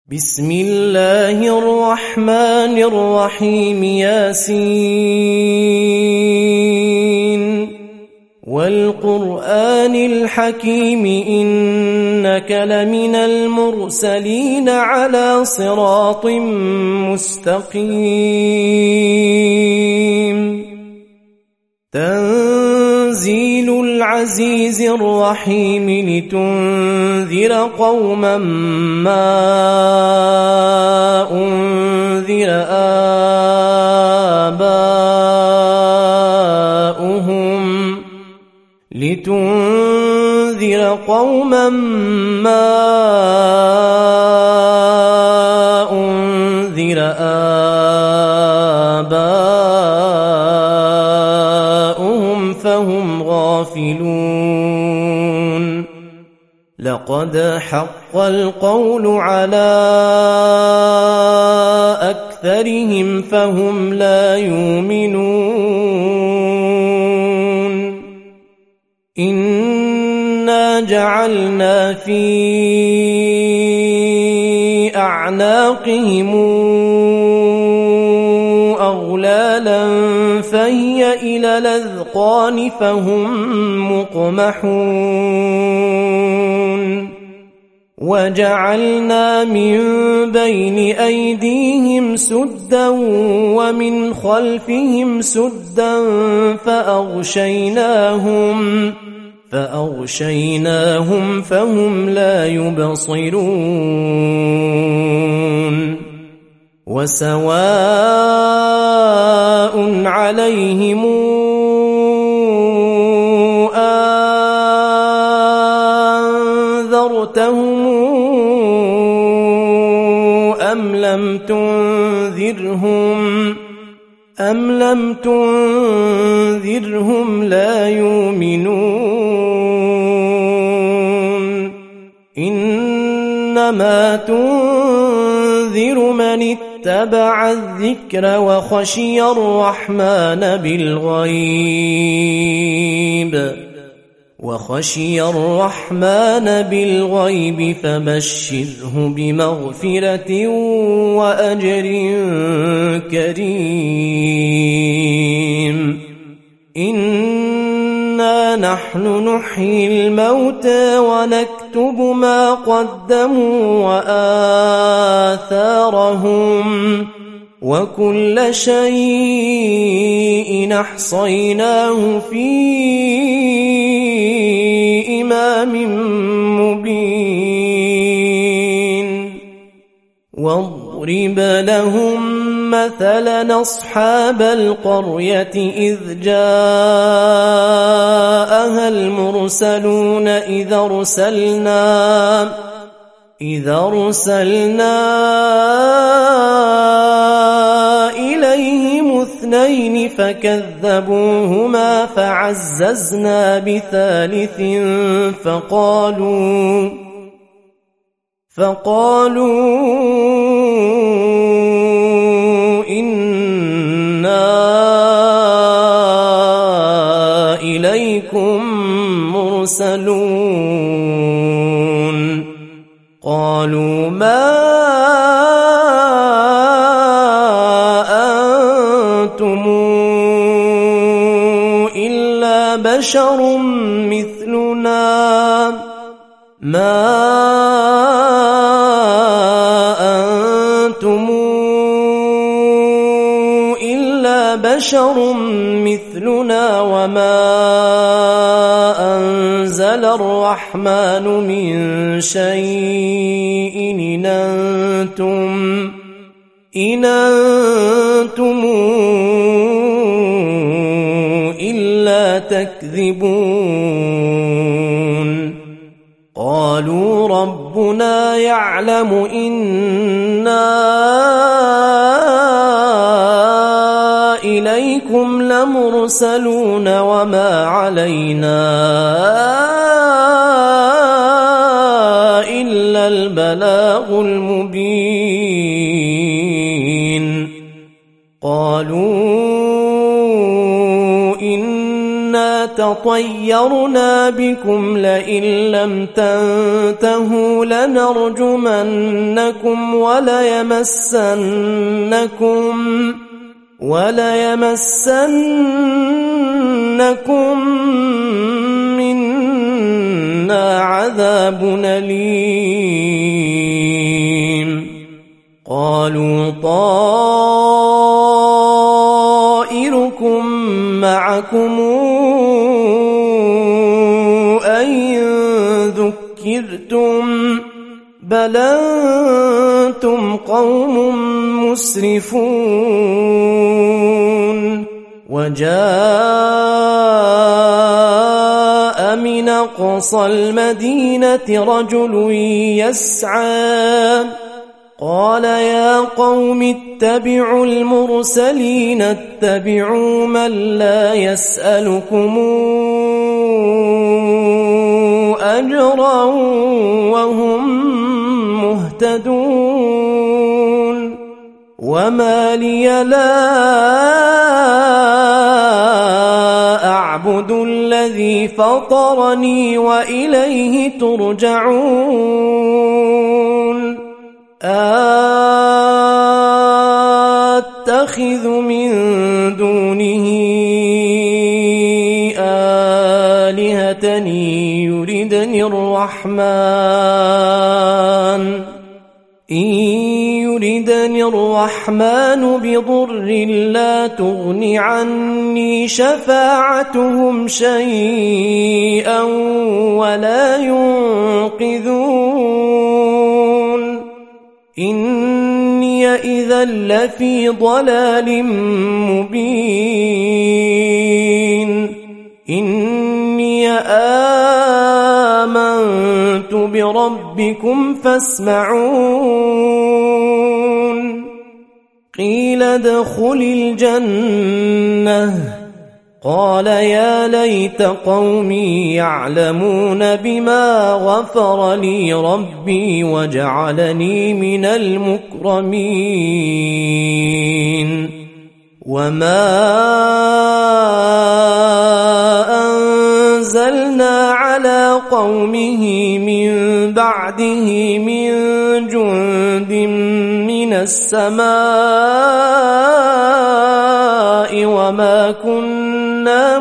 بسم الله الرحمن الرحيم ياسين والقرآن الحكيم إنك لمن المرسلين على صراط مستقيم تنزيل العزيز الرحيم لتنذر قوما ما أنذر آباؤهم فهم غافلون لقد حق القول على أكثرهم فهم لا يؤمنون إنا جعلنا في أعناقهم أغلالا فهي إلى الأذقان فهم مقمحون وجعلنا من بين أيديهم سدا ومن خلفهم سدا فأغشيناهم فهم لا يبصرون وسواء عليهم أنذرتهم أم لم تنذرهم لا يؤمنون إنما تنذر من اتبع الذكر وخشي الرحمن بالغيب فبشره بمغفرة وأجر كريم إنا نحن نحيي الموتى ونكتب ما قدموا وآثارهم وكل شيء أحصيناه في إمام مبين واضرب لهم مثلا أصحاب القرية إذ جاءها المرسلون إذ أرسلنا إليهم اثنين فكذبوهما فعززنا بثالث فقالوا إنا إليكم مرسلون قالوا ما أنتم إلا بشر مثلنا وما أنزل الرحمن من شيء إن أنتم إلا تكذبون قالوا ربنا يعلم إنا إليكم لمرسلون وما علينا إلا البلاغ المبين قالوا إنا تطيرنا بكم لئن لم تنتهوا لنرجمنكم وليمسنكم منا عذاب أليم. قالوا طائركم معكم أئن ذكرتم بل أنتم قوم مسرفون. وجاء من أقصى المدينة رجل يسعى قال يا قوم اتبعوا المرسلين اتبعوا من لا يسألكم أجرا وهم مهتدون. وما لي لا أعبد الذي فطرني وإليه ترجعون. أتخذ من دونه آلهة يردني الرحمن بضر لا تغن عني شفاعتهم شيئا ولا ينقذون. إني إذا لفي ضلال مبين. إني آمنت بربكم فاسمعون. قيل ادخل الجنة قال يا ليت قومي يعلمون بما غفر لي ربي وجعلني من المكرمين. وما أنزلنا على قومه من بعده من جند من السماء وما كنا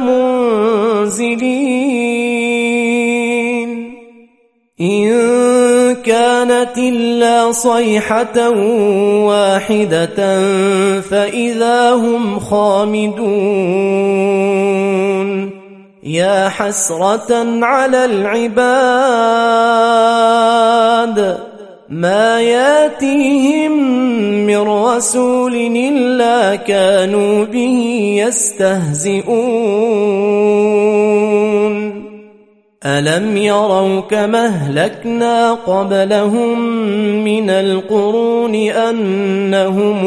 منزلين. إن كانت إلا صيحة واحدة فإذا هم خامدون. يا حسرة على العباد ما ياتيهم من رسول إلا كانوا به يستهزئون. ألم يروا كما أهلكنا قبلهم من القرون أنهم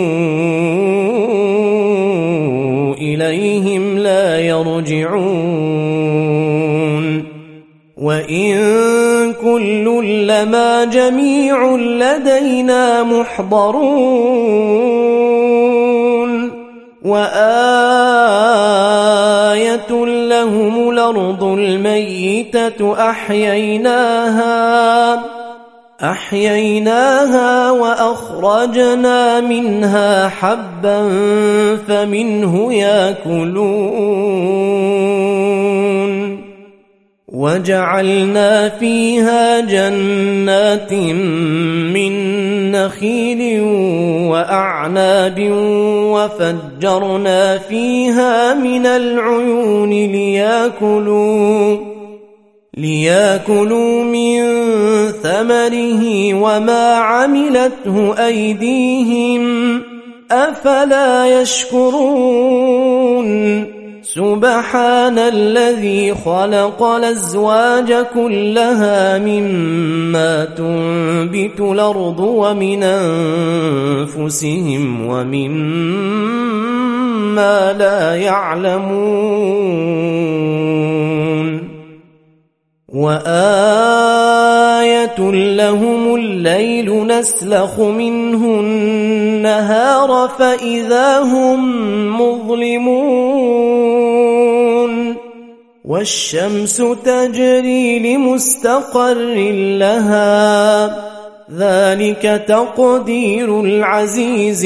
إليهم لا يرجعون. وإن كل لما جميع لدينا محضرون. وآية لهم الأرض الميتة أحييناها وأخرجنا منها حبا فمنه يأكلون. وجعلنا فيها جنات من نخيل وأعناب وفجرنا فيها من العيون ليأكلوا من ثمره وما عملته أيديهم أفلا يشكرون. سبحان الذي خلق الأزواج كلها مما تنبت الأرض ومن أنفسهم ومما لا يعلمون. وآية لهم الليل نسلخ منه النهار فإذا هم مظلمون. والشمس تجري لمستقر لها ذلك تقدير العزيز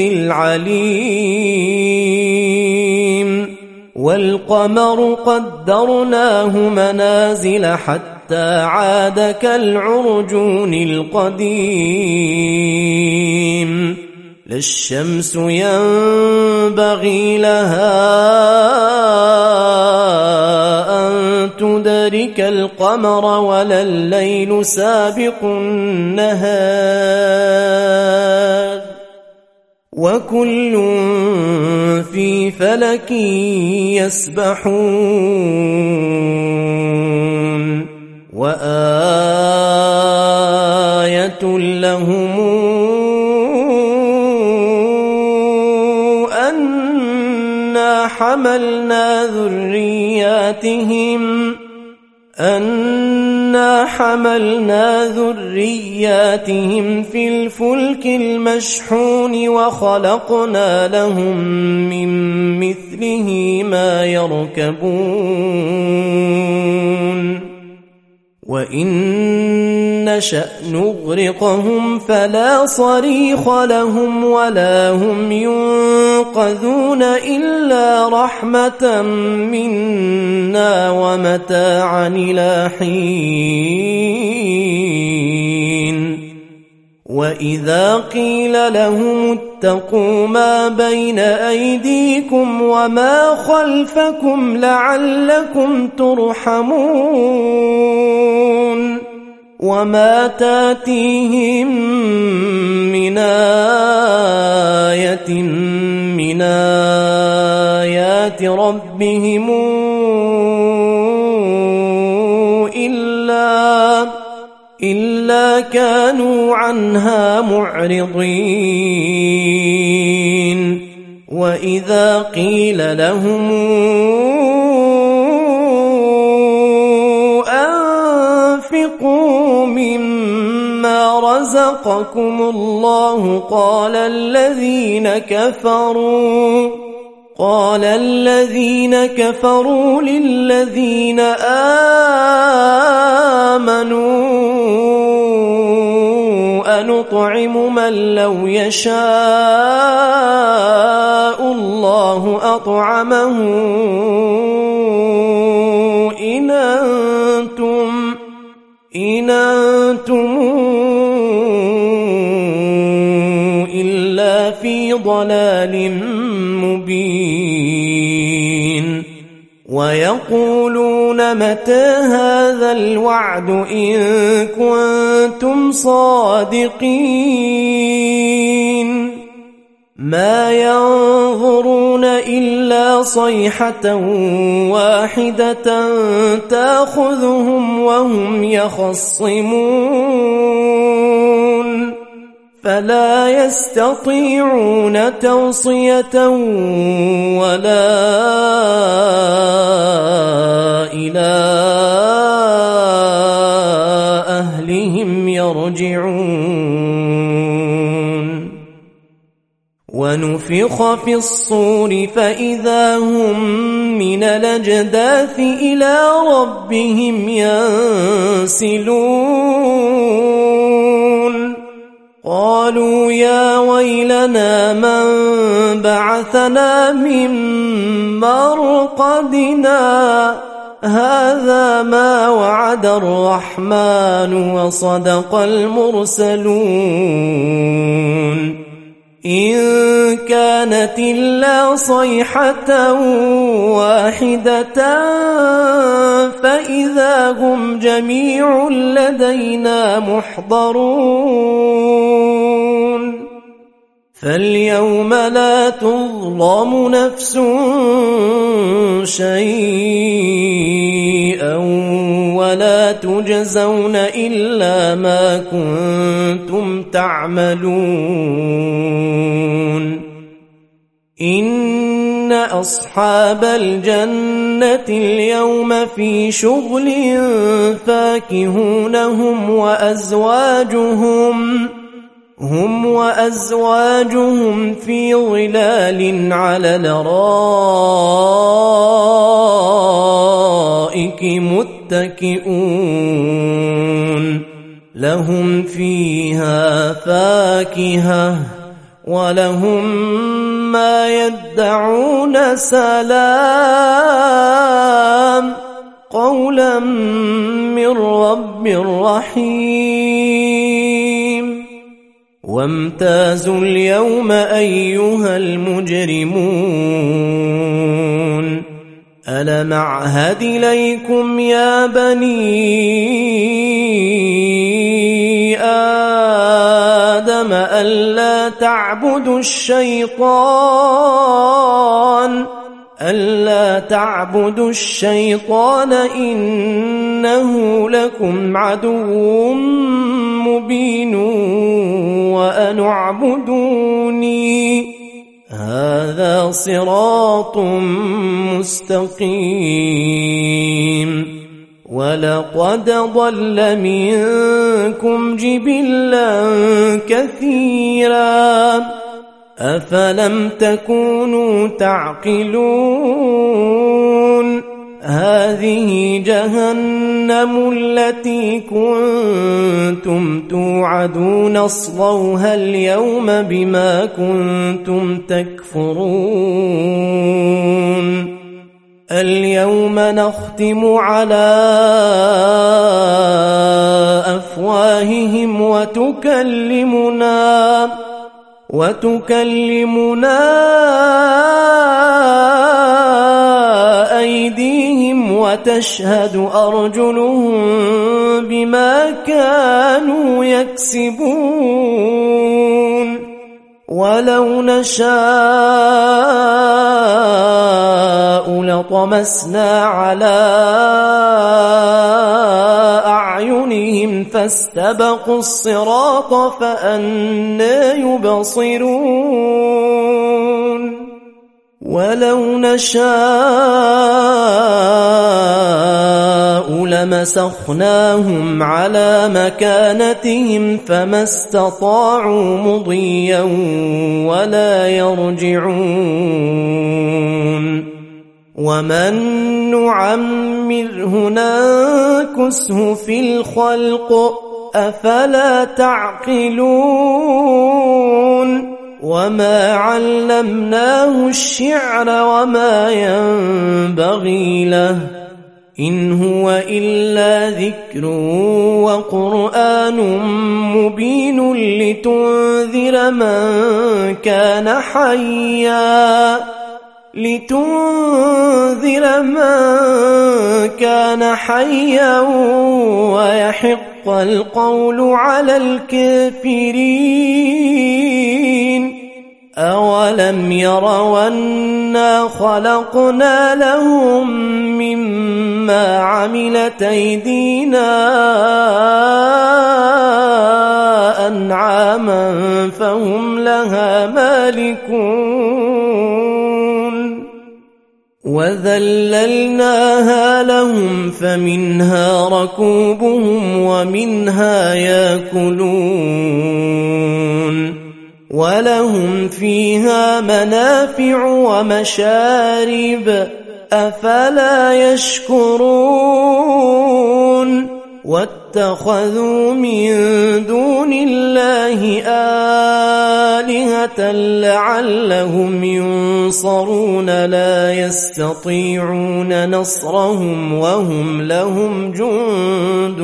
العليم والقمر قدرناه منازل حتى عاد كالعرجون القديم لا الشمس ينبغي لها أن تدرك القمر ولا الليل سابق النهار وكل في فلك يسبحون وآية لهم أنا حملنا ذرياتهم في الفلك المشحون وخلقنا لهم من مثله ما يركبون وإن نشأ نغرقهم فلا صريخ لهم ولا هم ينقذون إلا رحمة منا ومتاعا إلى حين وإذا قيل لهم اتقوا ما بين أيديكم وما خلفكم لعلكم ترحمون وما تاتيهم من آية من آيات ربهم إلا كانوا عنها معرضين وإذا قيل لهم أنفقوا مما رزقكم الله قال الذين كفروا للذين آمنوا أنطعم من لو يشاء الله أطعمه إن أنتم إلا في ضلال مبين ويقولون متى هذا الوعد إن كنتم صادقين ما ينظرون إلا صيحة واحدة تأخذهم وهم يخصمون فلا يستطيعون توصية ولا إلى أهلهم يرجعون ونفخ في الصور فإذا هم من الأجداث إلى ربهم ينسلون قالوا يا ويلنا من بعثنا من مرقدنا هذا ما وعد الرحمن وصدق المرسلون إن كانت إلا صيحة واحدة فإذا هم جميع لدينا محضرون فاليوم لا تظلم نفس شيئا ولا تجزون إلا ما كنتم تعملون إن أصحاب الجنة اليوم في شغل فاكهون هم وأزواجهم في ظلال على الأرائك الأرائك متكئون لهم فيها فاكهة ولهم ما يدعون سلام قولا من رب رحيم وامتازوا اليوم أيها المجرمون ألم أعهد إليكم يا بني آدم ألا تعبدوا الشيطان إنه لكم عدو مبين وأن اعبدوني هذا صراط مستقيم ولقد ضل منكم جبلا كثيرا أفلم تكونوا تعقلون هذه جهنم التي كنتم توعدون اصلوها اليوم بما كنتم تكفرون اليوم نختم على أفواههم وتكلمنا أيديهم وتشهد أرجلهم بما كانوا يكسبون ولو نشاء لطمسنا على أعينهم فاستبقوا الصراط فأنى يبصرون ولو نشاء لمسخناهم على مكانتهم فما استطاعوا مضيا ولا يرجعون ومن نعمره ننكسه في الخلق أفلا تعقلون وما علمناه الشعر وما ينبغي له إن هو إلا ذكر وقرآن مبين لتنذر من كان حيا ويحق القول على الكافرين أولم يروا أنا خلقنا لهم مما عملت أيدينا أنعاما فهم لها مالكون وذللناها لهم فمنها ركوبهم ومنها يأكلون ولهم فيها منافع ومشارب أفلا يشكرون واتخذوا من دون الله آلهة لعلهم ينصرون لا يستطيعون نصرهم وهم لهم جند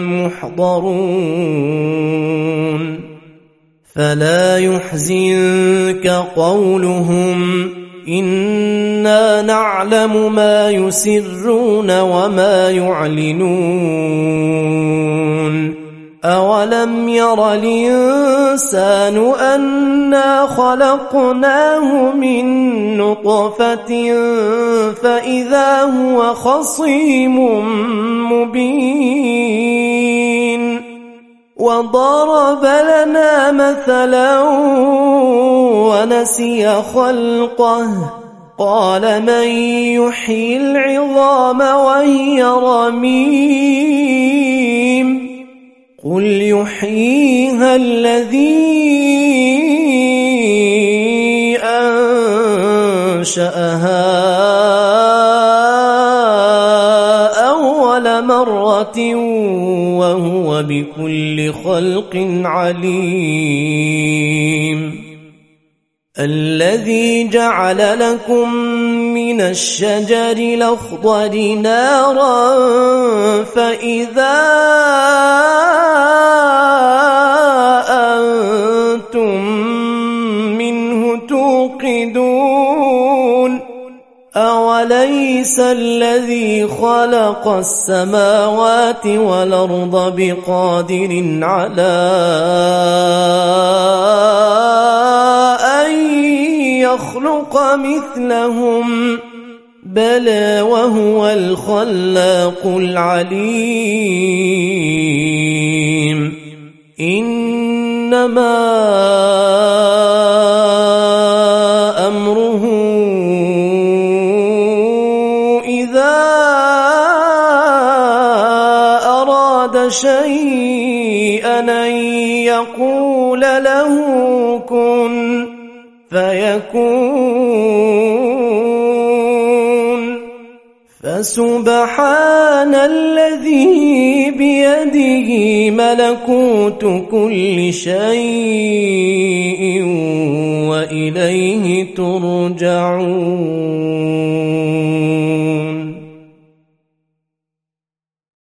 محضرون فلا يحزنك قولهم إنا نعلم ما يسرون وما يعلنون أولم ير الإنسان أنا خلقناه من نطفة فإذا هو خصيم مبين وضرب لنا مثلا ونسي خلقه قال من يحيي العظام وهي رميم قل يحييها الذي أنشأها السماوات وهو بكل خلق عليم الذي جعل لكم من الشجر الأخضر نارا فإذا أنتم منه توقدون أوليس الذي خلق السماوات والأرض بقادر على أن يخلق مثلهم بلى وهو الخلاق العليم إنما أمره إذا أراد شيئا أن يقول له كن فيكون فسبحان الذي بيده ملكوت كل شيء وإليه ترجعون.